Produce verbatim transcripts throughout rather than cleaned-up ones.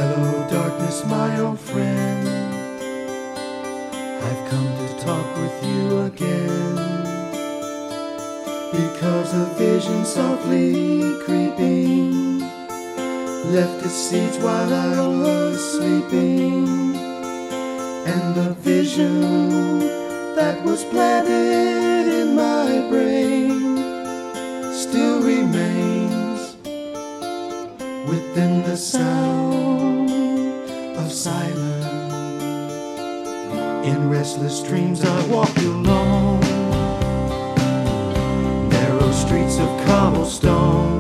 Hello, darkness, my old friend. I've come to talk with you again, because a vision softly creeping left its seeds while I was sleeping, and the vision that was planted in my brain still remains within the sound of silence. In restless dreams I walk alone, narrow streets of cobblestone,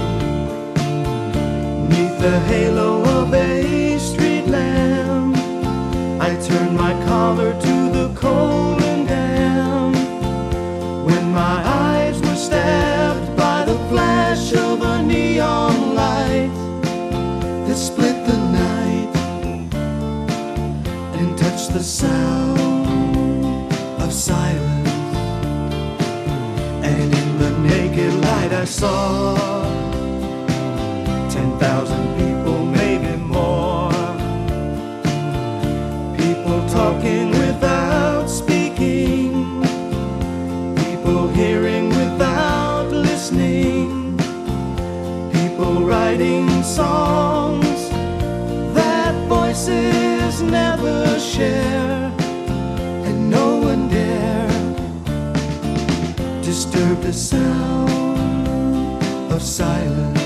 neath the halo of a street lamp. I turn my collar to the cold and damp, when my eyes were stabbed by the flash of a neon light that split the night and touched the sound of silence. And in the naked light I saw ten thousand people, maybe more, people talking without speaking, people hearing without listening, people writing songs that voices never share, and no one dare disturb the sound of silence.